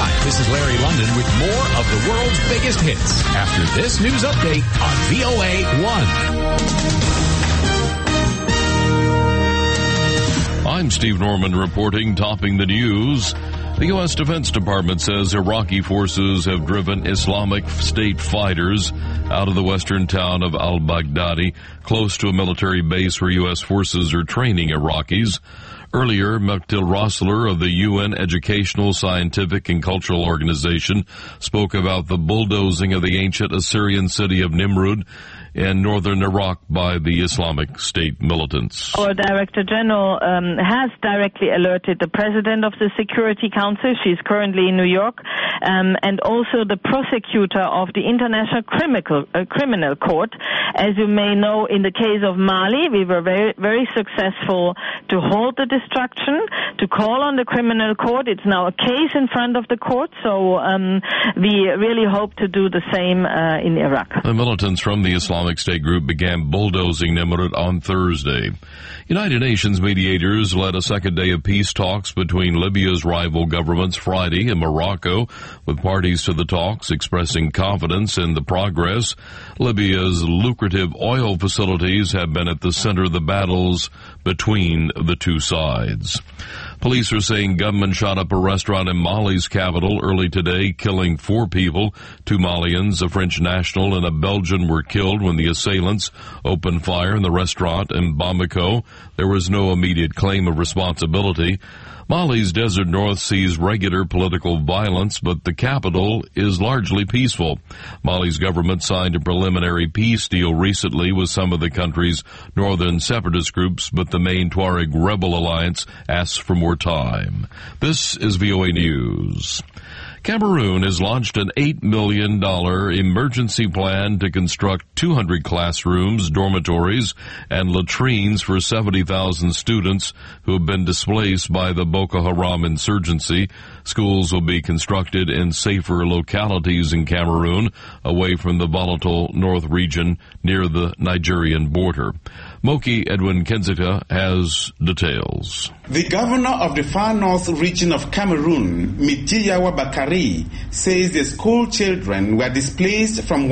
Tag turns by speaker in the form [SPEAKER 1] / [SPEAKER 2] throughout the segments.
[SPEAKER 1] Hi, this is Larry London with more of the world's biggest hits after this news update on VOA1.
[SPEAKER 2] I'm Steve Norman reporting, topping the news. The U.S. Defense Department says Iraqi forces have driven Islamic State fighters out of the western town of al-Baghdadi, close to a military base where U.S. forces are training Iraqis. Earlier, Mektil Rossler of the UN Educational, Scientific, and Cultural Organization spoke about the bulldozing of the ancient Assyrian city of Nimrud in northern Iraq by the Islamic State militants.
[SPEAKER 3] Our Director General has directly alerted the President of the Security Council. She's currently in New York. And also the prosecutor of the International Criminal Court. As you may know, in the case of Mali, we were very, very successful to hold the destruction, to call on the criminal court. It's now a case in front of the court, so we really hope to do the same in Iraq.
[SPEAKER 2] The militants from the Islamic State group began bulldozing Nimrud on Thursday. United Nations mediators led a second day of peace talks between Libya's rival governments Friday and Morocco, with parties to the talks expressing confidence in the progress. Libya's lucrative oil facilities have been at the center of the battles between the two sides. Police are saying gunmen shot up a restaurant in Mali's capital early today, killing 4 people. 2 Malians, a French national and a Belgian, were killed when the assailants opened fire in the restaurant in Bamako. There was no immediate claim of responsibility. Mali's desert north sees regular political violence, but the capital is largely peaceful. Mali's government signed a preliminary peace deal recently with some of the country's northern separatist groups, but the main Tuareg rebel alliance asks for more time. This is VOA News. Cameroon has launched an $8 million emergency plan to construct 200 classrooms, dormitories, and latrines for 70,000 students who have been displaced by the Boko Haram insurgency. Schools will be constructed in safer localities in Cameroon, away from the volatile north region near the Nigerian border. Moki Edwin Kenzita has details.
[SPEAKER 4] The governor of the far north region of Cameroon, Mitiyawa Bakari, says the school children were displaced from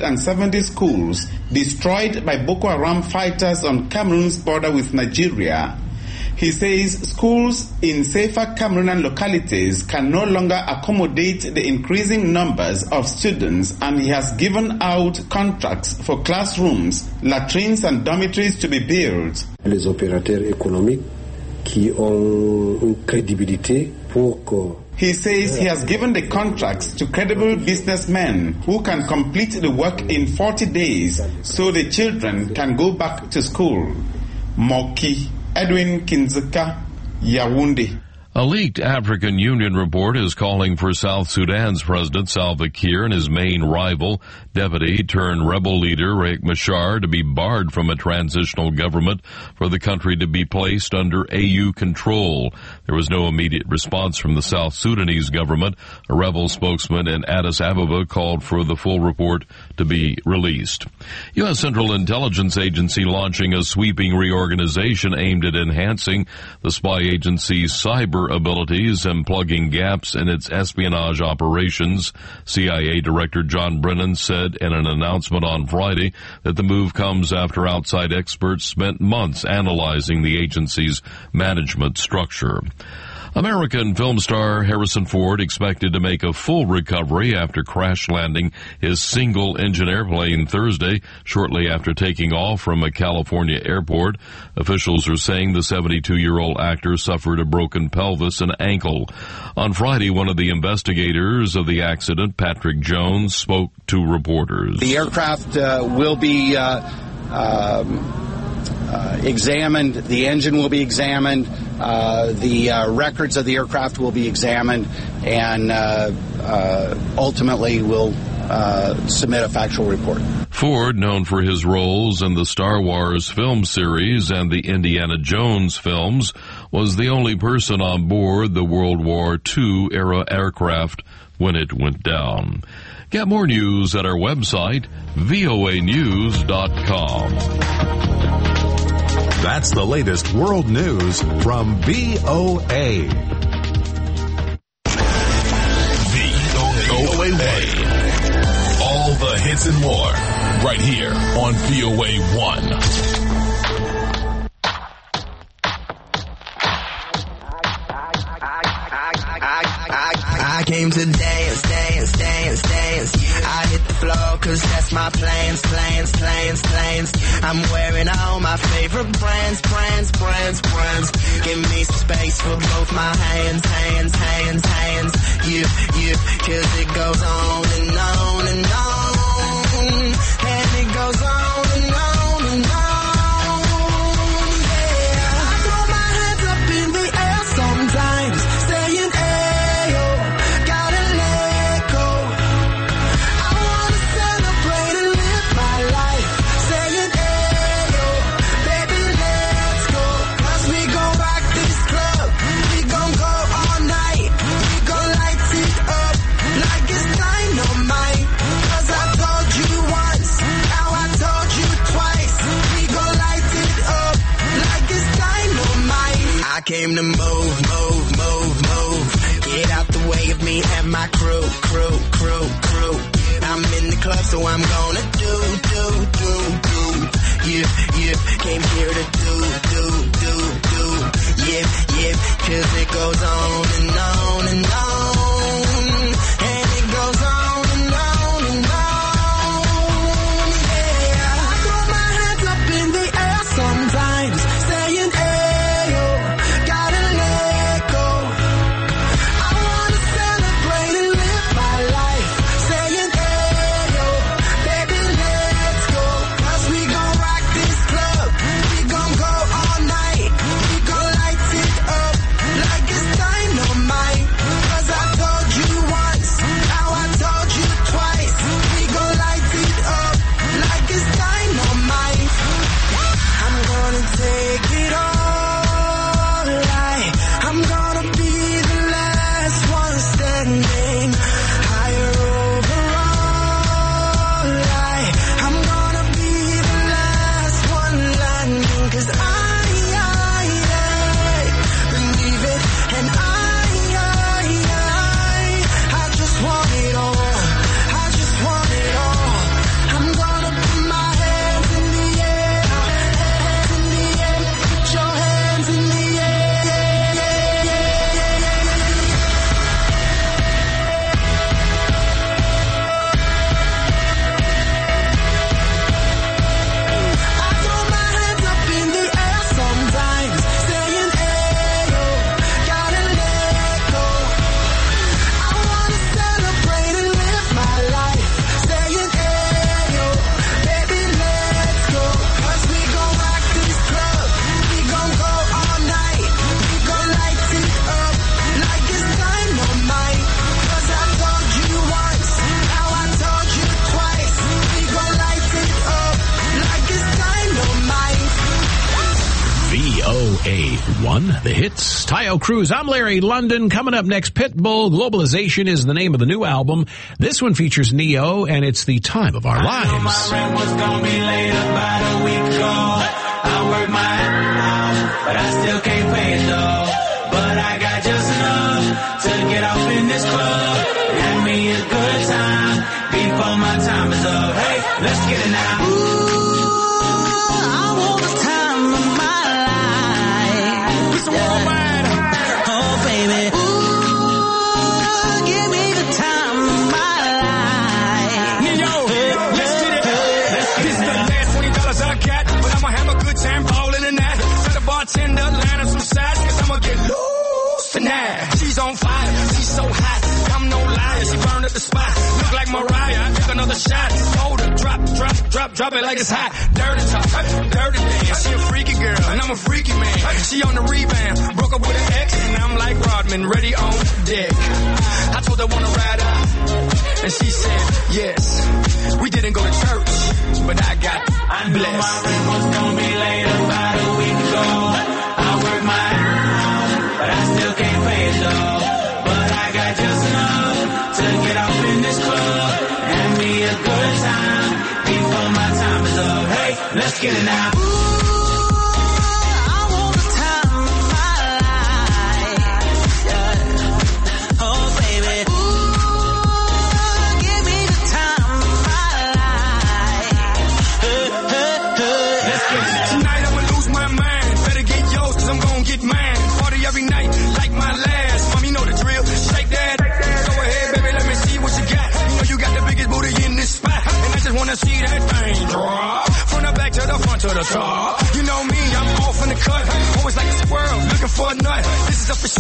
[SPEAKER 4] 170 schools destroyed by Boko Haram fighters on Cameroon's border with Nigeria. He says schools in safer Cameroonian localities can no longer accommodate the increasing numbers of students, and he has given out contracts for classrooms, latrines and dormitories to be built.
[SPEAKER 5] Les opérateurs économiques qui ont une crédibilité pour que
[SPEAKER 4] he says he has given the contracts to credible businessmen who can complete the work in 40 days so the children can go back to school. Moki Edwin Kinzika, Yaoundé.
[SPEAKER 2] A leaked African Union report is calling for South Sudan's President Salva Kiir and his main rival, deputy-turned-rebel leader Riek Machar, to be barred from a transitional government for the country to be placed under AU control. There was no immediate response from the South Sudanese government. A rebel spokesman in Addis Ababa called for the full report to be released. U.S. Central Intelligence Agency launching a sweeping reorganization aimed at enhancing the spy agency's cyber abilities and plugging gaps in its espionage operations. CIA Director John Brennan said in an announcement on Friday that the move comes after outside experts spent months analyzing the agency's management structure. American film star Harrison Ford expected to make a full recovery after crash landing his single-engine airplane Thursday, shortly after taking off from a California airport. Officials are saying the 72-year-old actor suffered a broken pelvis and ankle. On Friday, one of the investigators of the accident, Patrick Jones, spoke to reporters.
[SPEAKER 6] The aircraft will be examined. The engine will be examined. The records of the aircraft will be examined, and ultimately will submit a factual report.
[SPEAKER 2] Ford, known for his roles in the Star Wars film series and the Indiana Jones films, was the only person on board the World War II era aircraft when it went down. Get more news at our website, voanews.com.
[SPEAKER 1] That's the latest world news from VOA. This and more, right here on VOA 1.
[SPEAKER 7] I came to dance, dance, dance, dance. I hit the floor 'cause that's my plans, plans, plans, plans. I'm wearing all my favorite brands, brands, brands, brands. Give me some space for both my hands, hands, hands, hands. You, 'cause it goes on and on and on. And it goes on and on and on. Yeah, I throw my hands up in the air sometimes, saying, ayo, gotta let go. I wanna celebrate and live my life, saying, ayo, baby, let's go. 'Cause we gon' rock this club, we gon' go all night, we gon' light it up like it's dynamite. 'Cause I told you once, now I told you twice, we gon' light it up like it's dynamite. I came to move, move, move, move. Get out the way of me and my crew, crew, crew, crew. I'm in the club, so I'm gonna do. Yeah, came here to do. Yeah, 'cause it goes on and on and on. And it goes on and on and on. Yeah, I throw my hands up in the air sometimes, saying, ayo, gotta let go. I wanna celebrate and live my life, saying, ayo, baby, let's go. 'Cause we gon' rock this club, we gon' go all night, we gon' light it up like it's dynamite. 'Cause I told you once, now I told you twice, we gon' light it up like it's dynamite. I'm gonna take it all, I'm gonna be the last one standing, higher overall, I'm gonna be the last one landing. 'Cause I believe it, and I just want it all, I just want it all. I'm gonna put my hands in the air, hands in the air, put your hands in the air. I throw my hands up in the air sometimes, saying, ayo, gotta let go. I wanna celebrate and live my life, saying, ayo, baby, let's go. 'Cause we gon' rock this club, we gon' go all night, we gon' light it up like it's dynamite. 'Cause I told you once, now I told you twice, we gon' light it up like it's dynamite.
[SPEAKER 8] VOA 1, the hits. Tayo Cruz, I'm Larry London. Coming up next, Pitbull, Globalization is the name of the new album. This one features Neo, and it's the time of our lives.
[SPEAKER 9] My rent was gonna be late about a week ago. I worked my ass off, but I still can't pay it though. But I got just enough to get off in this club. Have me a good time before my time is up. Hey, let's get it now. I want the time of my life. It's worldwide. Oh, baby. Give me the time of my life. Neo, let's get it. This is the last $20 I got, but I'ma have a good time balling in that. Tell the bartender, line up some sides, 'cause I'ma get loose tonight. She's on fire, she's so hot, I'm no liar, she burned up the spot. Look like Mariah, I took another shot. Hold her, drop it like it's hot. Dirty talk, dirty dance. She a freaky girl, and I'm a freaky man. She on the rebound, broke up with an ex, and I'm like Rodman, ready on deck. I told her wanna ride out, and she said yes. We didn't go to church, but I got blessed. I knew my rent was gonna be late about a week ago. I worked my ass off, but I still can't pay it though. But I got just enough to get off in this club. Have me a good time before my time is up. Hey, let's get it now. Oh, baby. Ooh, give me the time of my life.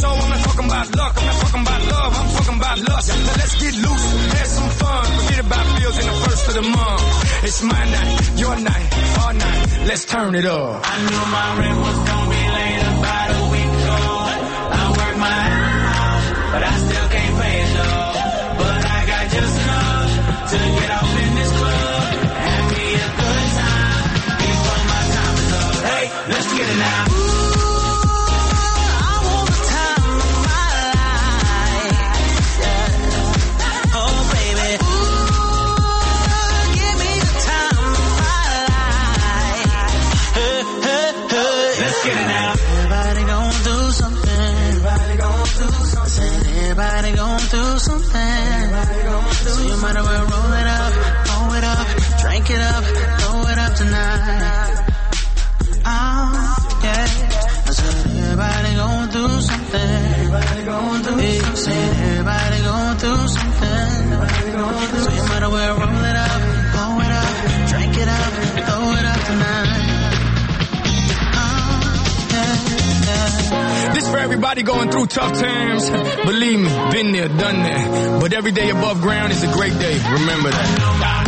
[SPEAKER 9] So I'm not talking about luck, I'm not talking about love, I'm talking about lust. Now let's get loose, have some fun. Forget about bills in the first of the month. It's my night, your night, our night. Let's turn it up.
[SPEAKER 10] I knew my rent was gonna be late about a week ago. I work my ass off, but I still can't pay it though. But I got just enough to get off in this club. Have me a good time before my time is up. Hey, let's get it now.
[SPEAKER 7] Everybody gon' do something. So you might as well roll it up, drink it up, throw it up tonight. Oh, yeah. I said everybody gon' do something. Everybody gon' do something. Everybody gon' do something. So you might as well roll it up, drink it up, throw it up tonight.
[SPEAKER 9] This for everybody going through tough times. Believe me, been there, done that. But every day above ground is a great day. Remember that.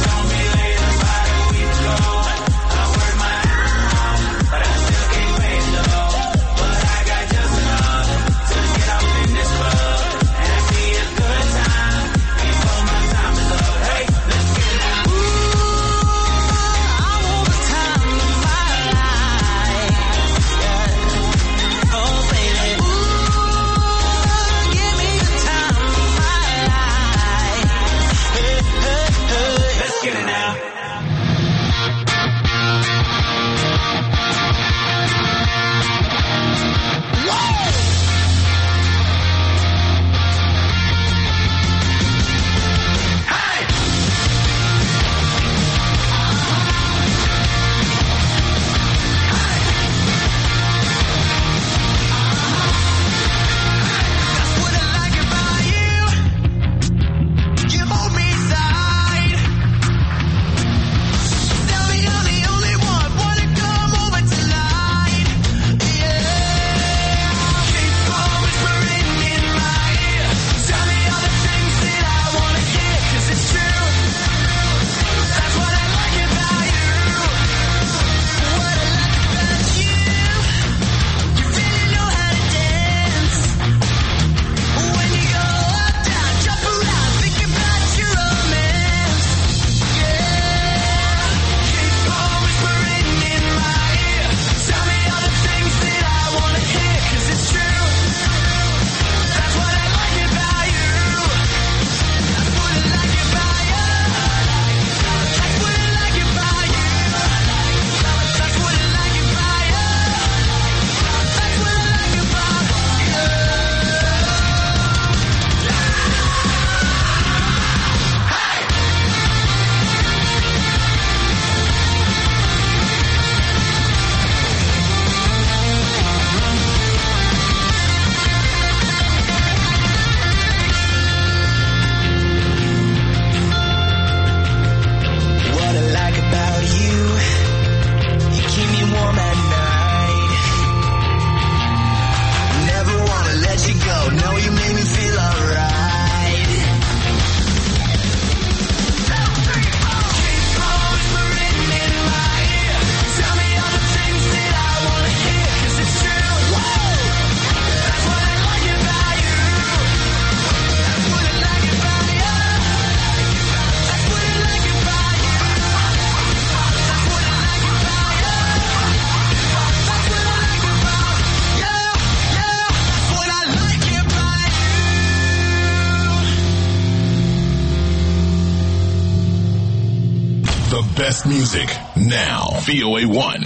[SPEAKER 1] Best music now. VOA1.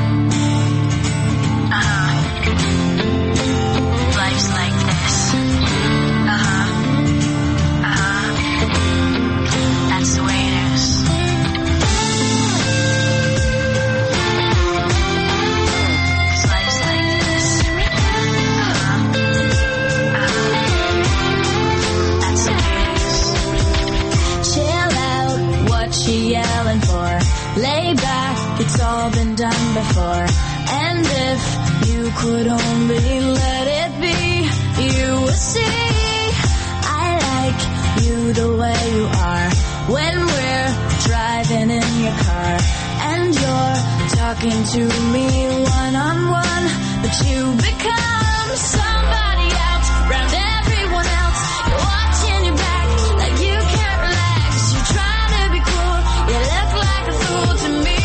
[SPEAKER 11] Life's like this. That's the way it is. Life's like this. That's the way it is. Chill out, what she yelling for? Lay back, it's all been done before. And if you could only let it be. talking to me one-on-one, but you become somebody else, around everyone else. You're watching your back like you can't relax. You're trying to be cool, you look like a fool to me.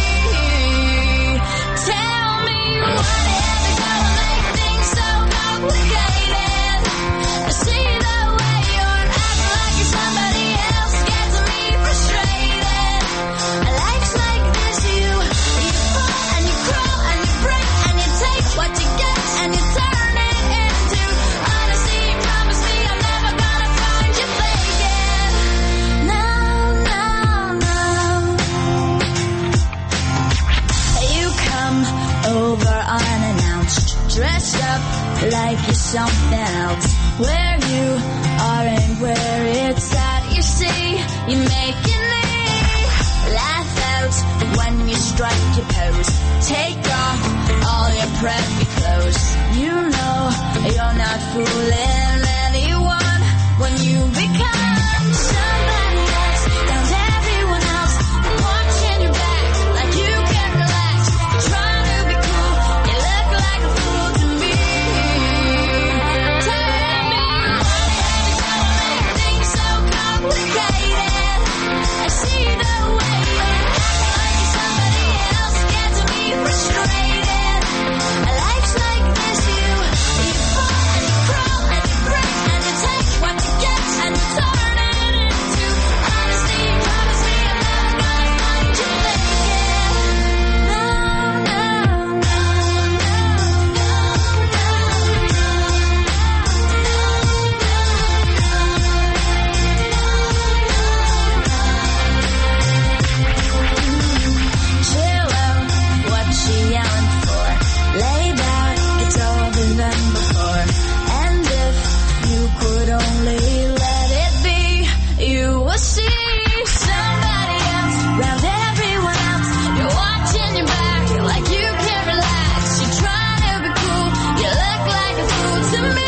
[SPEAKER 11] Tell me what had to go and make things so complicated. I see the way you're acting like you're somebody else, gets me frustrated. Life's like this, you fall and you crawl and you break and you take what you get and you turn it into honesty. Promise me I'm never gonna find you faking. No, no, no. You come over unannounced, dressed up like you're something else. Where you are and where it's at, you see, you're making me laugh out when you strike your pose. Take off all your preppy clothes. You know you're not fooling anyone when you become somebody else, down to everyone else. You're watching your back like you can't relax. You're trying to be cool, you look like a fool to me. Tell me what had to go and make things so complicated. I see the way you're acting like you're somebody else, gets me frustrated. Life's like this, you fall and you crawl and you break and you take what you get and you turn it into honesty. Promise me I'm never gonna find you faking. No, no, no, no, chill out, what she yelling for? Lay back, it's older than before. And if you could only let it be, you will see somebody else, round everyone else. You're watching your back like you can't relax. You're trying to be cool, you look like a fool to me.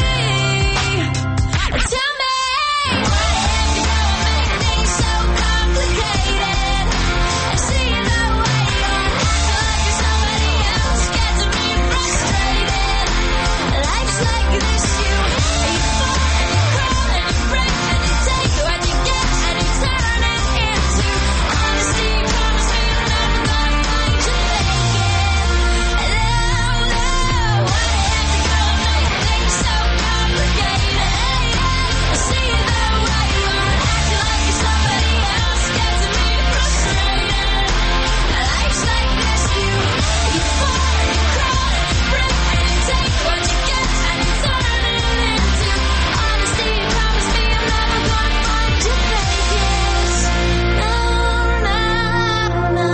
[SPEAKER 11] Tell me what had to go and make things so complicated. I see the way you're acting like you're somebody else, gets me frustrated. Life's like this, you fall and you crawl and you break and you take what you get and you turn it into honesty. Promise me I'm never gonna find you faking. No, no, what had to go and make things so complicated? I see the way you're acting like you're somebody else, gets me frustrated. Life's like this, you fall and you crawl and you break and you take what you get and you turn it into honesty. Promise me I'm never gonna find you faking. No, no, no.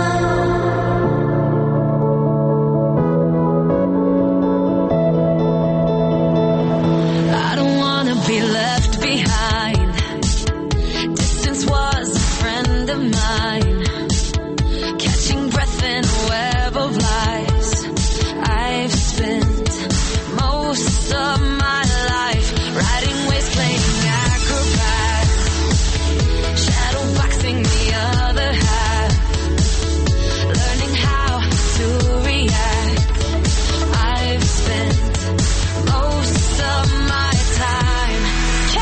[SPEAKER 11] I don't wanna be left behind. Distance was a friend of mine, catching breath in a web of lies. I've spent most of my life riding waves, playing acrobats, shadowboxing the other half, learning how to react. I've spent most of my time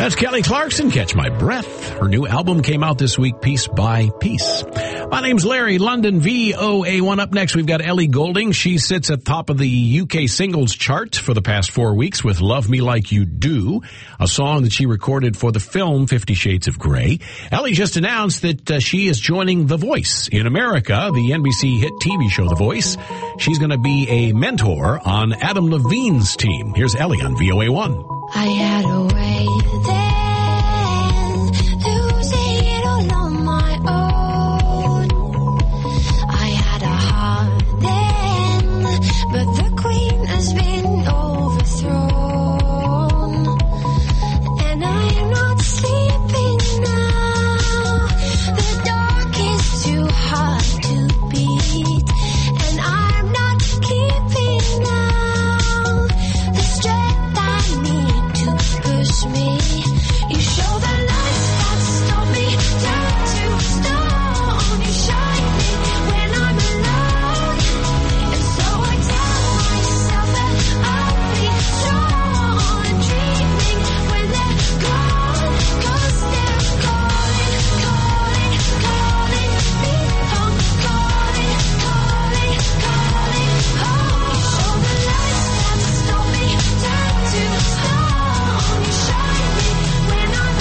[SPEAKER 8] That's Kelly Clarkson, Catch My Breath. Her new album came out this week, Piece by Piece. My name's Larry London, VOA1. Up next, we've got Ellie Goulding. She sits at the top of the UK singles chart for the past 4 weeks with Love Me Like You Do, a song that she recorded for the film 50 Shades of Grey. Ellie just announced that she is joining The Voice in America, the NBC hit TV show The Voice. She's going to be a mentor on Adam Levine's team. Here's Ellie on VOA1.
[SPEAKER 11] I had a way then, losing it all on my own. I had a heart then, but the queen has been overthrown. And I am not sleeping now, the dark is too hard to beat. And I'm not keeping now the strength I need to push me. You show the lights that stop me, turn to stone. You shine me when I'm alone, and so I tell myself that I'll be strong. Dreaming when they're gone, 'cause they're calling, calling, calling me home, calling, calling, calling home. You show the lights that stop me, turn to stone. You shine me when I'm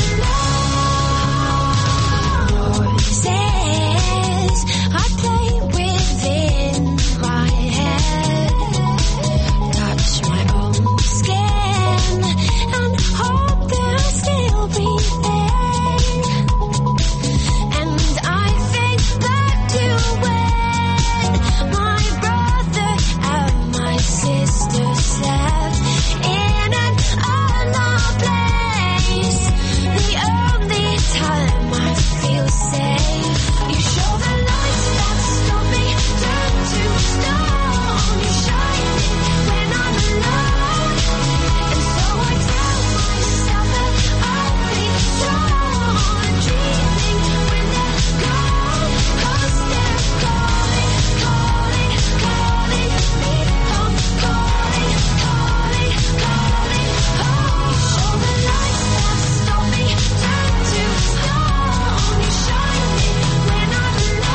[SPEAKER 11] alone. Voices I play within my head, touch my own skin and hope they'll still be there. And I think back to when my brother and my sister slept in an unknown place, the only time I feel safe. You show the lights that stop me, turn to stone. You shine me when I'm alone, and so I tell myself that I'll be strong. Dreaming when they're gone, 'cause they're calling, calling, calling me home, calling, calling, calling home. You show the lights that stop me, turn to stone. You shine me when I'm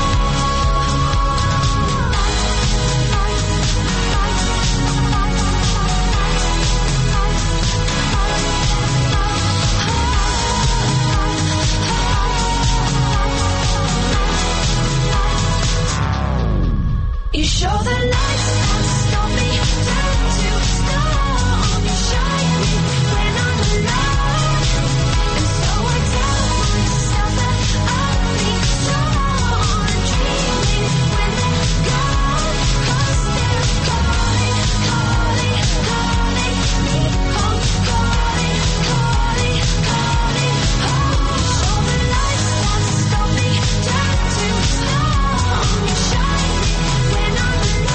[SPEAKER 11] You show the lights that stop me, turn to stone. You shine me when I'm alone, and so I tell myself that I'll be strong. Dreaming when they're gone, 'cause they're calling, calling, calling me home, calling, calling, calling home. You show the lights that stop me, turn to stone. You shine me when I'm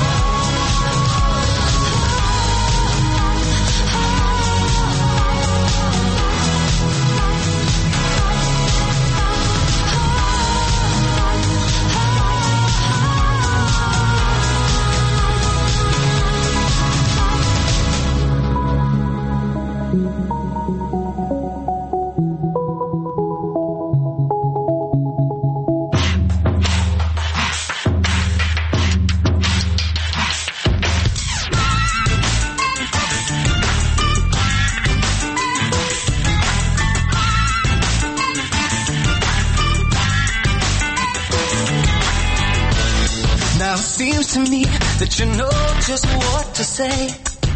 [SPEAKER 7] Now it seems to me that you know just what to say,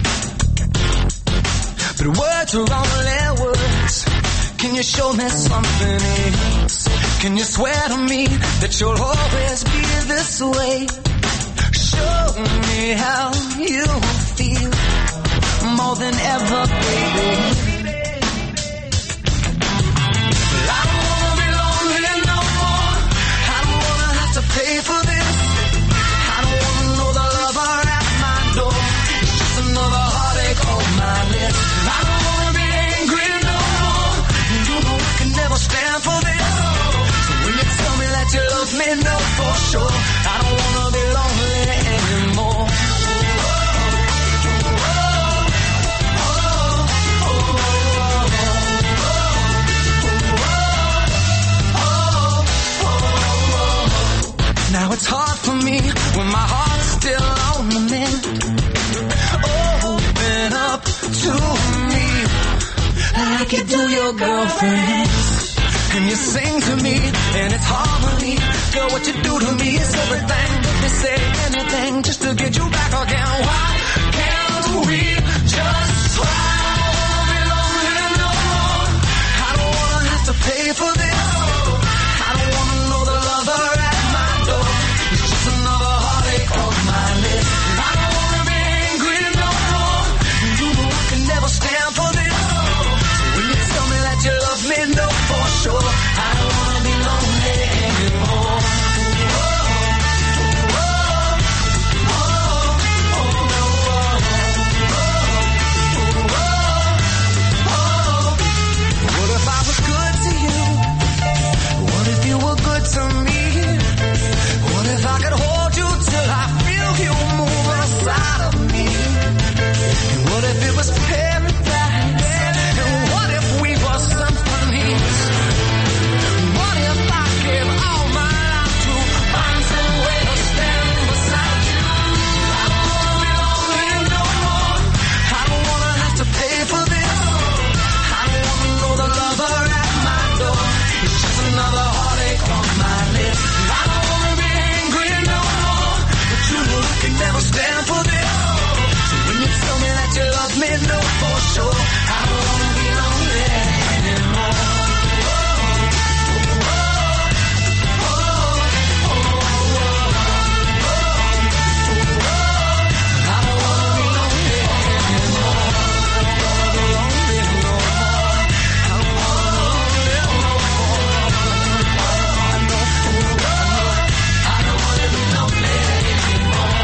[SPEAKER 7] but words are only words. Can you show me something else? Can you swear to me that you'll always be this way? Show me how you feel more than ever, baby. Well, I don't wanna be lonely no more. I don't wanna have to pay for this. I don't wanna know the lover at my door. It's just another heartache on my list. I don't wanna be angry no more. You know I can never stand for this. So when you tell me that you love me, no for sure. I don't wanna be
[SPEAKER 9] when my heart's still on the mend. Open up to me like you do your girlfriends. And you sing to me, and it's harmony. Girl, what you do to me is everything. Let me say anything just to get you back again. Why can't we just try? To pay for this, I don't wanna know the lover at my door. It's just another heartache on my list. I don't wanna be angry no more. You know I can never stand for this. So when you tell me that you love me, know for sure I don't wanna be lonely anymore. What if I was good to you? What if you were good to me? What if I could hold you till I feel you move inside of me? And what if it was paradise? And what if we were symphonies? What if I gave all my life to find some way to stand beside you? I don't wanna be lonely no more. I don't wanna have to pay for this. I don't wanna know the lover at my door. It's just another heartache on my list. I don't wanna be angry no more, but you know I can never stand for this. So when you tell me that you love me, know for sure I don't wanna be lonely anymore. I don't wanna be lonely anymore. I don't wanna be lonely no more. I don't wanna be lonely no more. I don't wanna be lonely anymore.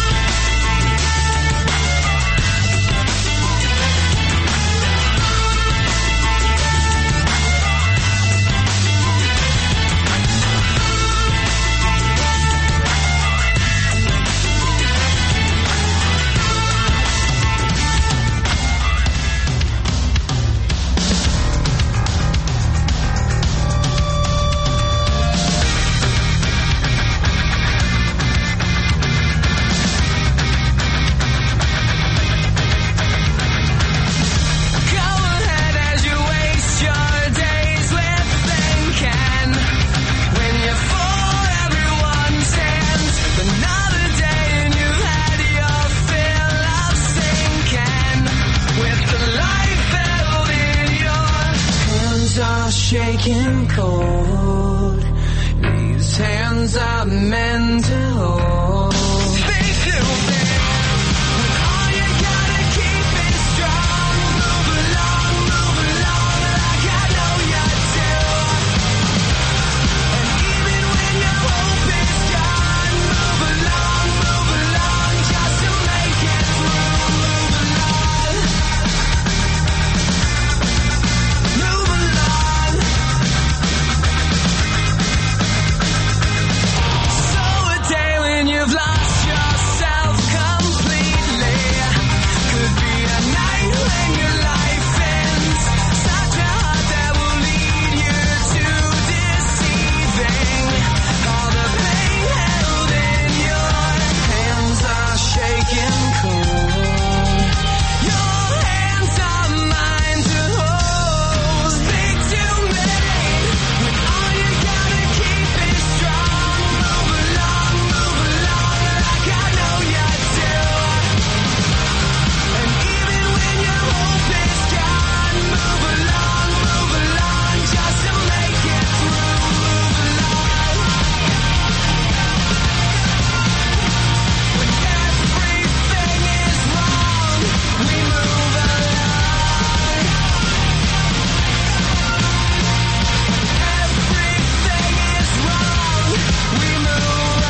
[SPEAKER 9] Go ahead as you waste your days with thinking. When you're full, everyone stands. Another day and you've had your fill of sinking. With the life held in your hands are shaking cold. These hands are meant to hold. They do, babe. All you gotta keep is strong. Move along like I know you do. And even when your hope is gone, move along just to make it through. Move along. So a day when you've lost yourself completely could be a night when your life ends. Such a heart that will lead you to deceiving. All the pain held in your hands are shaking cold. Your hands are mine to hold. Speak to me when all you gotta keep is strong. Move along like I know you do. And even when your hope is gone, move along just to make it through. When everything is wrong, we move along. Everything is wrong, we move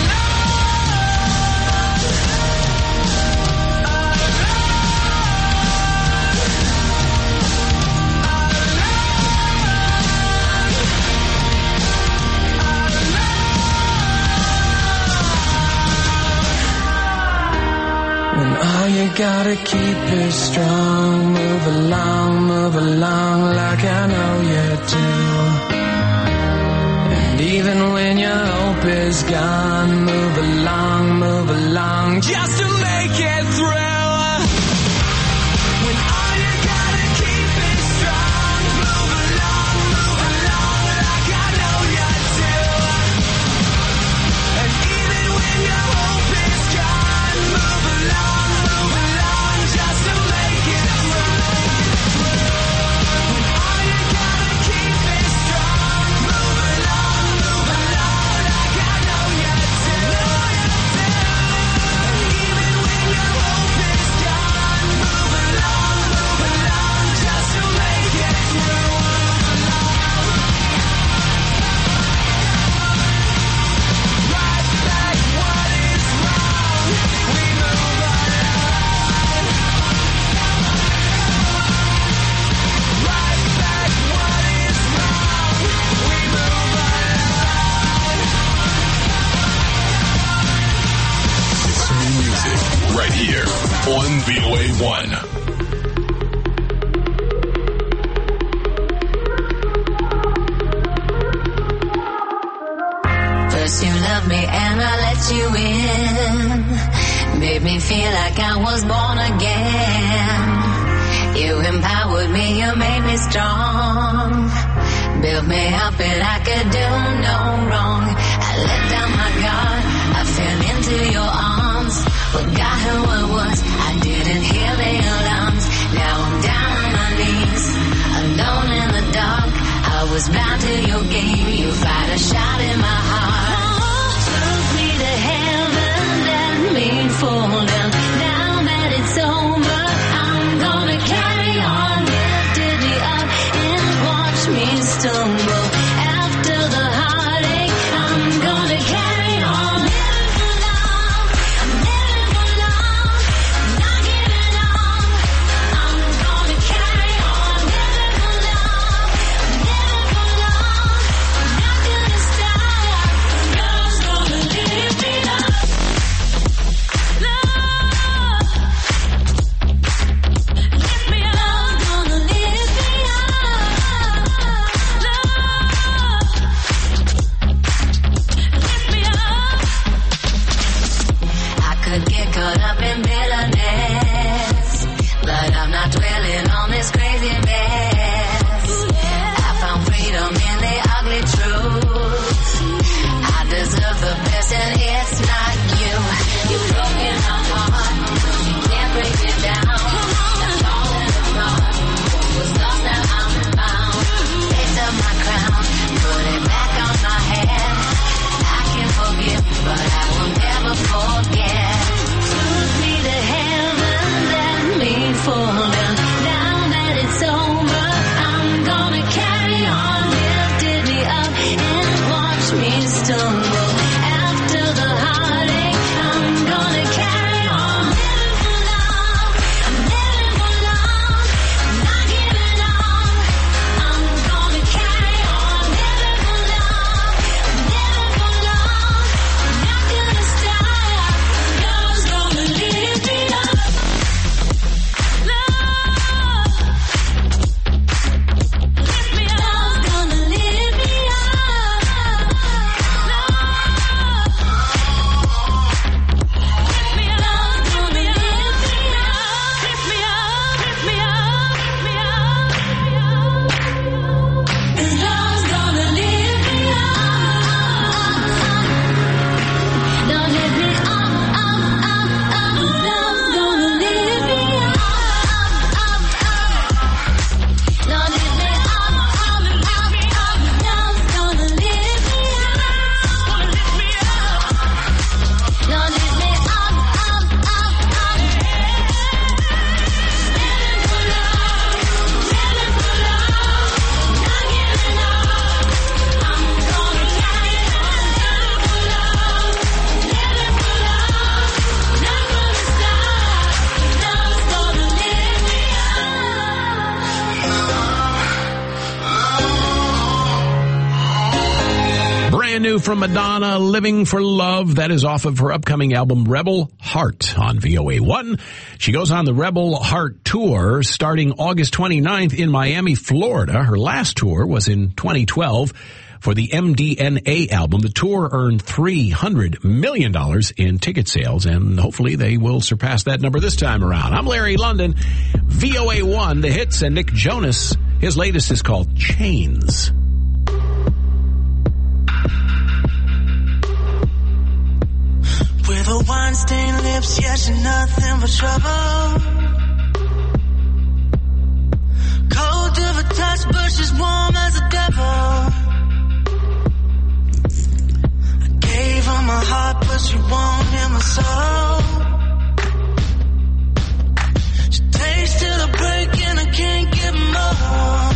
[SPEAKER 9] When all you gotta keep is strong, move along like I know you do. And even when your hope hope is gone. Move along, just to make it through. When all you gotta keep is strong. Move along, like I know you do. And even when your hope is gone, move along, just to make it through. When all you gotta keep is strong. Move along, like I know you do. And even when your hope is gone, move along, just to make it through. Right back what is wrong, we move along. Right back what is wrong, we move along.
[SPEAKER 1] It's new music right here on VOA1.
[SPEAKER 11] First you loved me and I let you in. Made me feel like I was born again. You empowered me, you made me strong. Built me up and I could do no wrong. I let down my guard, I fell into your arms. Forgot who I was, I didn't hear the alarms. Now I'm down on my knees, alone in the dark. I was blind to your game, you fired a shot in my heart. Took me to heaven, let me fall down. Now that it's over, I'm gonna carry on. Lifted me up and watch me stumble. After the heartache, I'm gonna carry on. Living for love, I'm living for love. I'm not giving up, I'm gonna carry on. Living for love, I'm living for love. I'm not gonna stop, God's gonna lift me up. Love, lift me up, gonna lift me up. Love, lift me up. I could get caught up in bitterness, but I'm not dwelling on this crazy mess. I found freedom in the ugly truth. I deserve the best and it's not you. You've broken my heart, you can't break me down. I'm falling apart, was lost now I'm found. Picked up my crown, put it back on my head. I can forgive, but I will never forget. Took me to heaven, let me fall down. Now that it's over, I'm gonna carry on. Lifted me up and watch me stumble. After the heartache, I'm gonna carry on. Living for love, I'm living for love. I'm not giving up, I'm gonna carry on. Living for love, I'm living for love. I'm not gonna stop, God's gonna lift me up. Love, lift me up, gonna lift me up.
[SPEAKER 8] Brand new from Madonna, Living for Love. That is off of her upcoming album, Rebel Heart, on VOA1. She goes on the Rebel Heart Tour starting August 29th in Miami, Florida. Her last tour was in 2012. for the MDNA album. The tour earned $300 million in ticket sales, and hopefully they will surpass that number this time around. I'm Larry London, VOA1, the hits, and Nick Jonas. His latest is called Chains.
[SPEAKER 7] With her wine-stained lips, yeah, she's nothing but trouble. Cold to the touch, but she's warm as a devil. I gave her my heart, but she won't hear my soul. She takes till the break and I can't get more.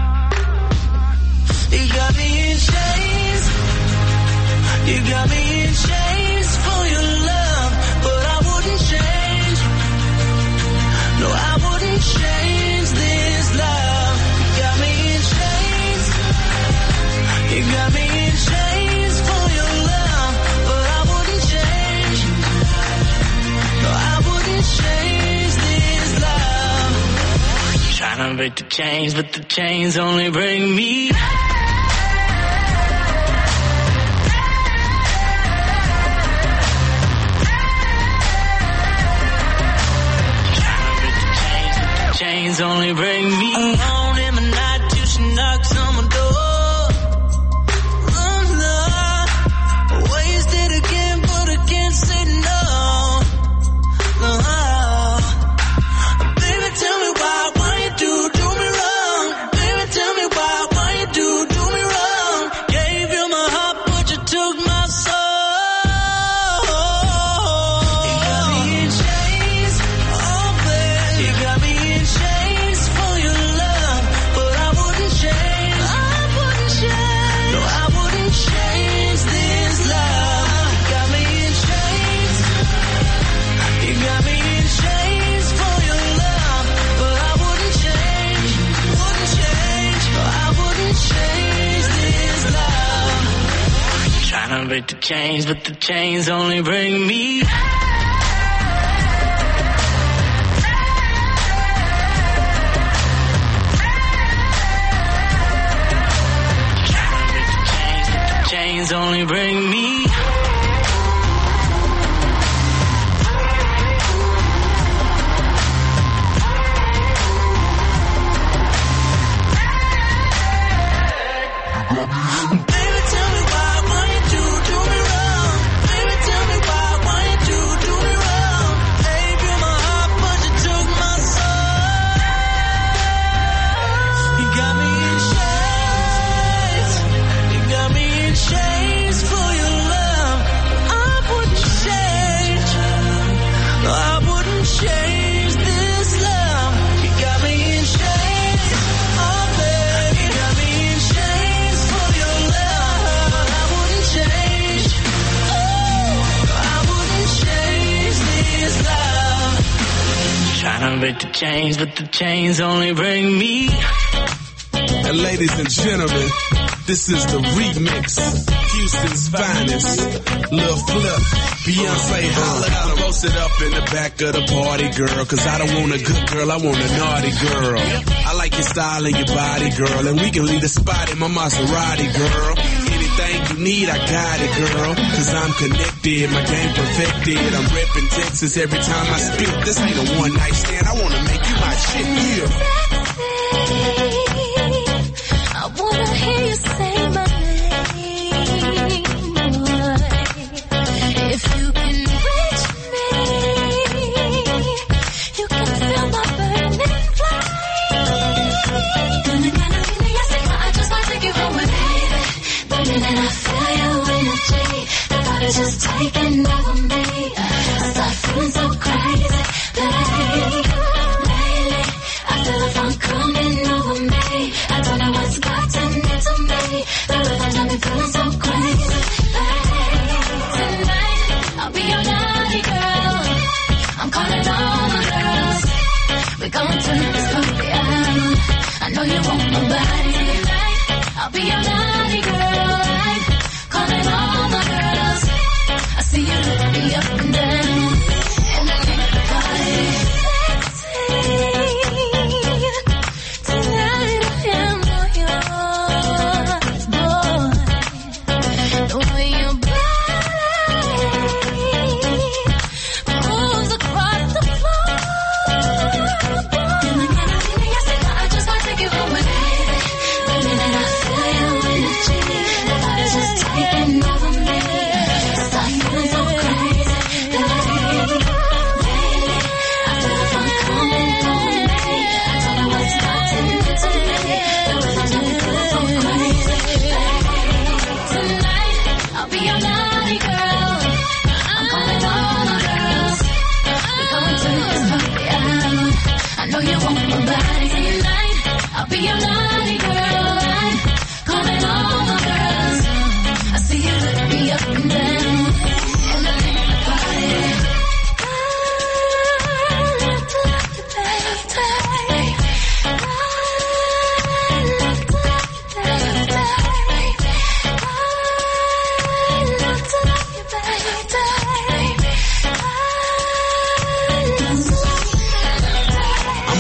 [SPEAKER 7] You got me in chains. You got me in chains for your love, but I wouldn't change. No, I wouldn't change this love. You got me in chains. You got me in chains for your love, but I wouldn't change. No, I wouldn't change this love. Trying to break the chains, but the chains only bring me. Chains only bring me alone in the night till she knocks on my door. Oh no, wasted again, but I can't say no. No, baby, tell me why you do me wrong? Baby, tell me why you do me wrong? Gave you my heart, but you took my soul. You got me in chains, oh baby, you got me in chains for your love, but I wouldn't change. I wouldn't change. No, I wouldn't change this love. You got me in chains. You got me in chains for your love, but I wouldn't change. Wouldn't change. No, I wouldn't change this love. Trying to break the chains, but the chains only bring me. Chains only bring me. Baby, tell me why you do me wrong? Baby, tell me why you do me wrong? Gave you my heart, but you took my soul. You got me in chains. You got me in chains for your love. I wouldn't change. No, I wouldn't change this love. You got me in chains. Oh, baby, you got me in chains for your love. I wouldn't change. Oh, I wouldn't change this love. Trying to break the chains, but the chains only bring me.
[SPEAKER 12] And ladies and gentlemen, this is the remix. Houston's finest. Lil Flip, Beyonce holla. I'm posted up in the back of the party, girl. Cause I don't want a good girl, I want a naughty girl. I like your style and your body, girl. And we can leave the spot in my Maserati, girl. Anything you need, I got it, girl. Cause I'm connected, my game perfected. I'm repping Texas every time I spit. This ain't a one night stand, I wanna make you my shit, yeah.
[SPEAKER 11] I wanna hear you say my name, boy. If you can reach me, you can feel my burning flame. I just wanna take you home with me, baby. And I feel your energy. The vibe is just taking over me. I start feeling so crazy, baby. Lately, I feel the funk coming over me. I don't know what's gotten into me. The rhythm got me feeling so crazy, baby. Tonight, I'll be your naughty girl. I'm calling all my girls. We're gonna turn this party out. I know you want my body tonight. I'll be your naughty girl. Calling all my girls. I see you look me up and down. And I make the party sexy. Tonight I am all yours, boy.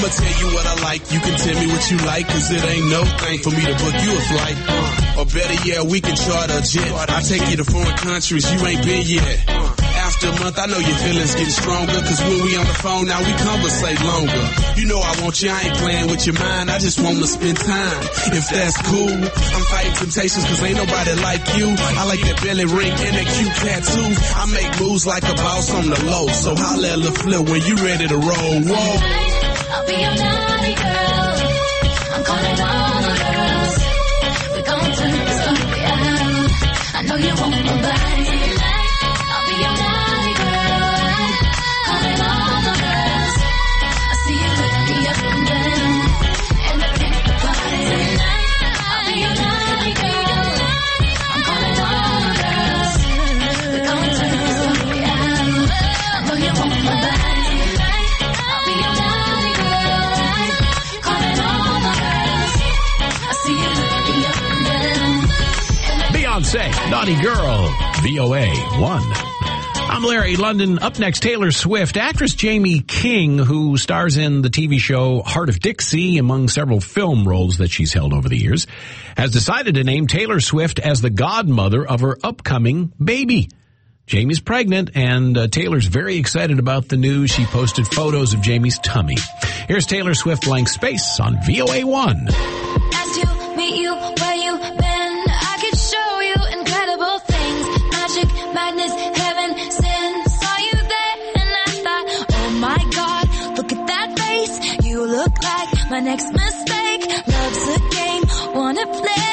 [SPEAKER 12] I'ma tell you what I like. You can tell me what you like, cause it ain't no thing for me to book you a flight. Or better yet, we can charter a jet. I take you to foreign countries you ain't been yet. After a month, I know your feelings getting stronger, cause when we on the phone now, we conversate longer. You know I want you, I ain't playing with your mind, I just want to spend time. If that's cool, I'm fighting temptations cause ain't nobody like you. I like that belly ring and that cute tattoo. I make moves like a boss on the low, so holla at Lil' Flip when you ready to roll. Whoa.
[SPEAKER 11] I'll be your naughty girl. I'm calling all the girls. We're gonna turn this story out. I know you want my body. I'll be your naughty girl. Calling all the girls. I see you looking up and down. And I can't party. I'll be your naughty girl. I'm calling all the girls. We're gonna turn this story out. I know you want my body. I'll be your naughty girl. Calling all the girls. I see you looking up and down.
[SPEAKER 8] Beyonce, Naughty Girl, VOA 1. I'm Larry London. Up next, Taylor Swift. Actress Jamie King, who stars in the TV show Heart of Dixie, among several film roles that she's held over the years, has decided to name Taylor Swift as the godmother of her upcoming baby. Jamie's pregnant, and Taylor's very excited about the news. She posted photos of Jamie's tummy. Here's Taylor Swift, Blank Space, on VOA 1.
[SPEAKER 11] Asked to meet you where you been. I could show you incredible things. Magic, madness, heaven, sin. Saw you there and I thought, oh my God, look at that face. You look like my next mistake. Love's a game, wanna play.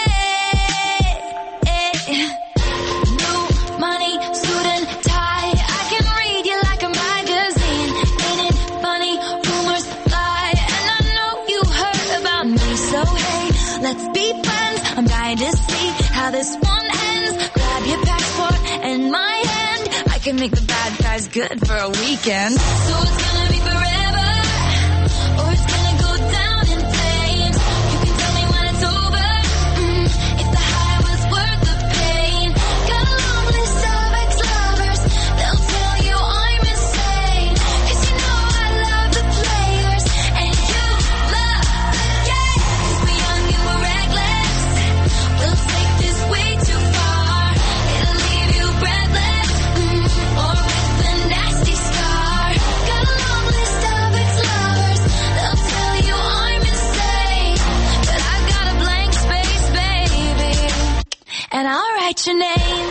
[SPEAKER 11] New money, suit and tie. I can read you like a magazine. Ain't it funny? Rumors fly. And I know you heard about me. So hey, let's be friends. I'm dying to see how this one ends. Grab your passport and my hand. I can make the bad guys good for a weekend. So it's gonna be forever, or it's gonna go down in flames. You can tell me when it's over, if the high was worth the pain. Got a long list of ex-lovers, they'll tell you I'm insane. 'Cause you know I love the players, and you love the game. 'Cause we're young and we're reckless, we'll take this way too far. It'll leave you breathless, or with a nasty scar. Got a long list of ex-lovers, they'll tell you I'm insane. But I've got a blank space, baby, and I'll write your name.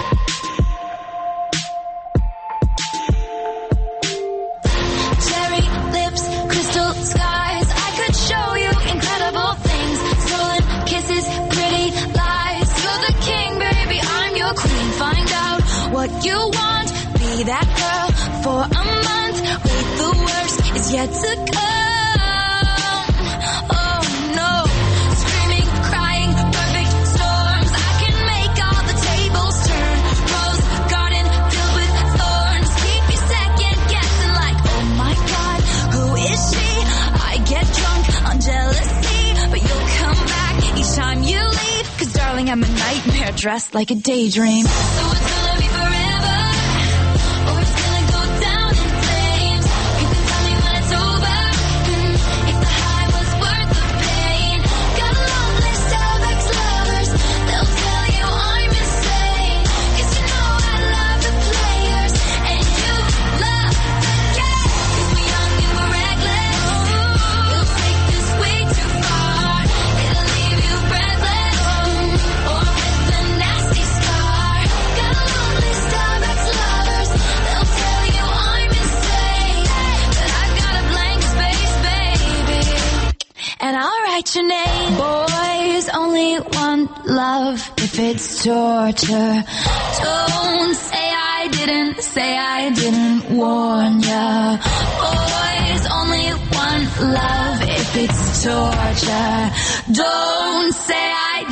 [SPEAKER 11] Cherry lips, crystal skies. I could show you incredible things. Stolen kisses, pretty lies. You're the king, baby, I'm your queen. Find out what you want. Be that girl for a month. Wait, the worst is yet to come. Oh no. Screaming, crying, perfect storms. I can make all the tables turn. Rose garden filled with thorns. Keep you second guessing like, oh my God, who is she? I get drunk on jealousy, but you'll come back each time you leave. 'Cause darling, I'm a nightmare dressed like a daydream. So it's gonna be forever, or it's gonna go down in flames. You can tell me when it's over, if the high was worth the pain. Got a long list of ex-lovers, they'll tell you I'm insane. 'Cause you know I love the players, and you love the game. 'Cause we're young and we're reckless, we'll take this way too far. It'll leave you breathless, or with a nasty scar. Got a long list of ex-lovers, they'll tell you I'm insane. But I've got a blank space, baby, and I'll write your name. Boys only want love if it's torture. Don't say I didn't warn ya. Boys only want love if it's torture. Don't say I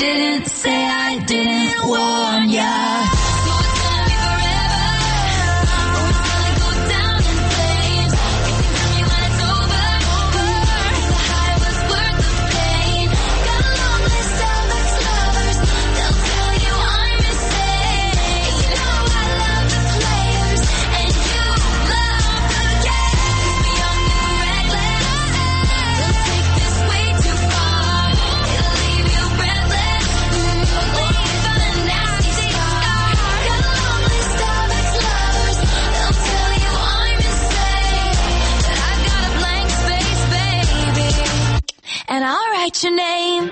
[SPEAKER 11] didn't warn ya. So it's gonna be forever, or it's gonna go down in flames. You can tell me when it's over, if the high was worth the pain. Got a long list of ex-lovers, they'll tell you I'm insane. You know I love the players, and you love the game. 'Cause we're young and we're reckless, write your name.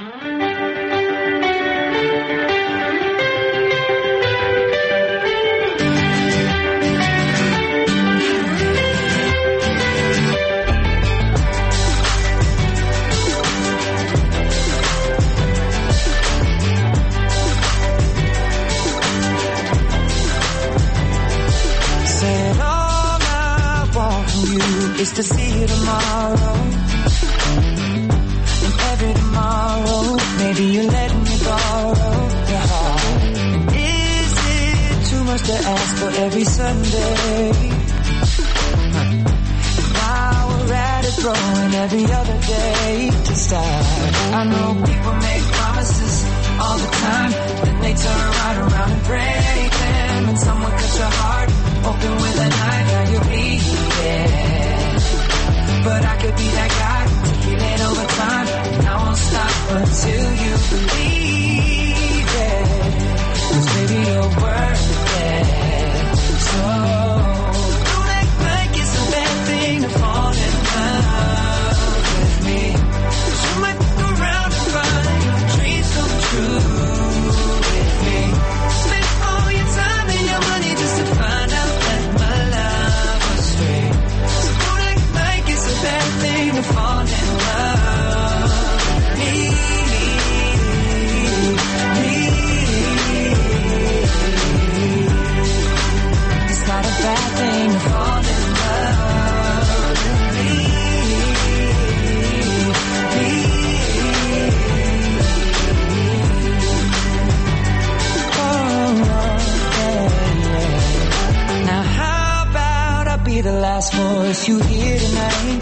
[SPEAKER 10] Said all I want from you is to see you tomorrow. And every tomorrow, maybe you're letting me borrow your heart. And is it too much to ask for every Sunday? And while we're at it, throwing every other day to start. I know people make promises all the time, then they turn right around and break them. And someone cuts your heart open with a knife, now you're bleeding. But I could be that guy to heal it over time, and I won't stop until you believe it. 'Cause baby, you're worth it. So don't act like it's a bad thing to fall in love with me. 'Cause you might look around and find your dreams come true with me. Spend all your time and your money just to find out that my love was fake. So don't act like it's a bad thing to fall in love with me. It's not a bad thing to fall in love with me. Now how about I be the last voice you hear tonight,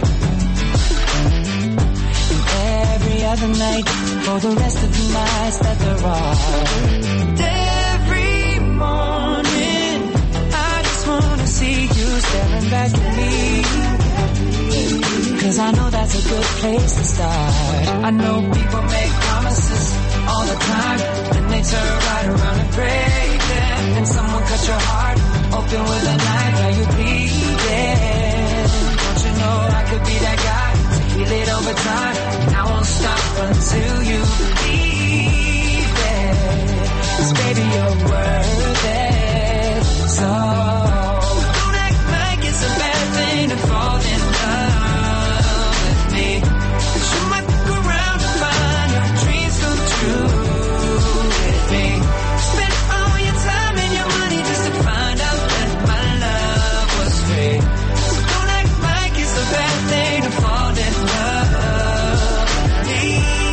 [SPEAKER 10] and every other night for the rest of the nights that there are. And every morning I just wanna see you staring back at me, 'cause I know that's a good place to start. I know people make promises all the time, and they turn right around and break them. And someone cut your heart open with a knife, now you're bleeding. Don't you know I could be that guy to heal it over time, and I won't stop until you believe it. 'Cause baby, you're worth it. So don't act like it's a bad thing to fall in love with me. 'Cause you might look around and find your dreams come true with me. Spend all your time and your money just to find out that my love was fake. So don't act like it's a bad thing to fall in love with me.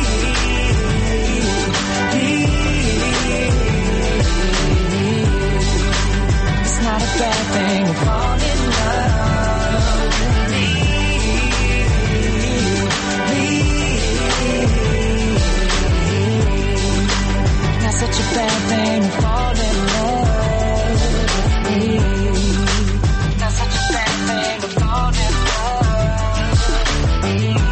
[SPEAKER 10] It's not a bad thing to fall in love with me. Not such a bad thing to fall in love with me. Not such a bad thing to fall in love with me.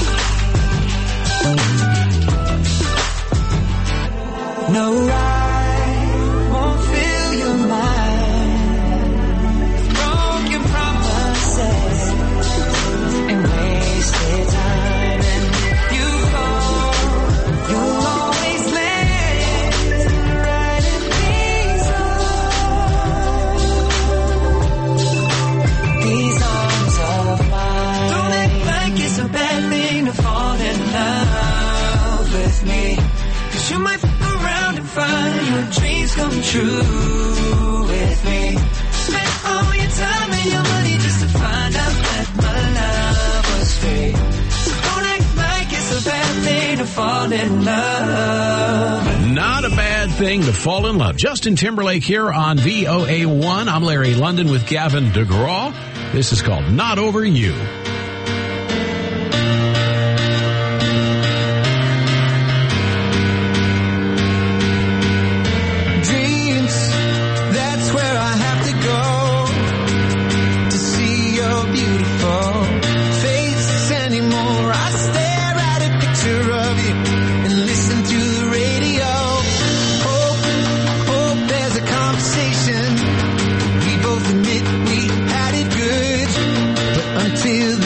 [SPEAKER 10] No, I won't fill your mind with broken promises and wasted time. And if you fall, you'll always land right in these arms of mine. Don't act like it's a bad thing to fall in love with me. 'Cause you might fuck around and find your dreams come true with me. Spend all your time and your money just to find out that my love was fake. So don't act like it's a bad thing to fall in love.
[SPEAKER 8] Not a bad thing to fall in love. Justin Timberlake here on VOA1. I'm Larry London with Gavin DeGraw. This is called Not Over You.
[SPEAKER 10] Dreams, that's where I have to go to see your beautiful face anymore. I stare at a picture of you and listen to the radio. Hope there's a conversation. We both admit we had it good, but until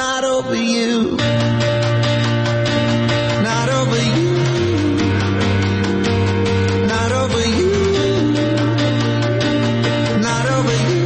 [SPEAKER 7] not over you. Not over you. Not over you. Not over you.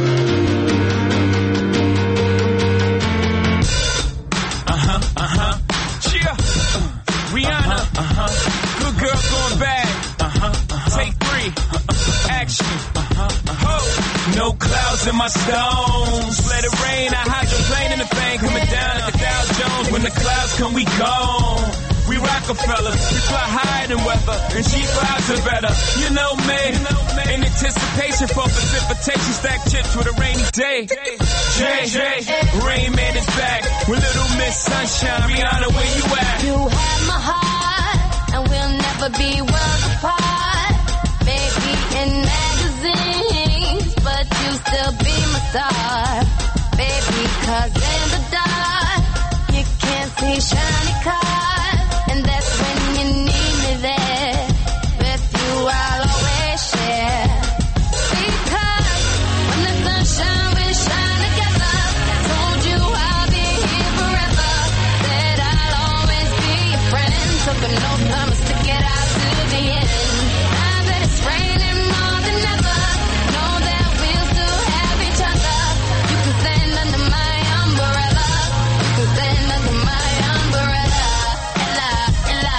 [SPEAKER 9] Yeah. Rihanna. Good girl going bad. Take 3. Action. No clouds in my stones. Let it rain. I hydroplane in the thing. Coming down like the Dow Jones. When the clouds come, we gone. We Rockefellers. We fly higher than weather. And cheap vibes are better. You know me. In anticipation for precipitation. Stack chips with a rainy day. Jay. Rain Man is back. With Little Miss Sunshine. Rihanna, where you at?
[SPEAKER 11] You have my heart, and we'll never be worlds apart. Maybe in magazines, but you still be my star. Baby, 'cause in the dark, you can't see shiny cars. And that's when you need me there. With you, I'll always share. Because when the sunshine will shine together, told you I'll be here forever. Said I'll always be your friend. Took an oath, I'ma stick it out to the end. Now that it's raining more than ever, know that we'll still have each other. You can stand under my umbrella. You can stand under my umbrella. Ella, Ella,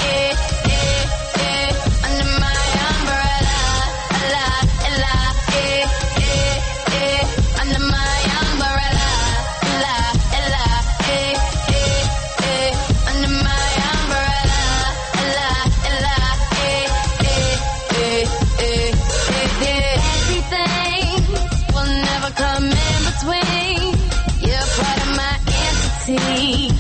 [SPEAKER 11] under my umbrella. Ella, Ella, under my umbrella. Ella, Ella, under my umbrella. Ella, Ella, everything will never come in between. You're part of my entity.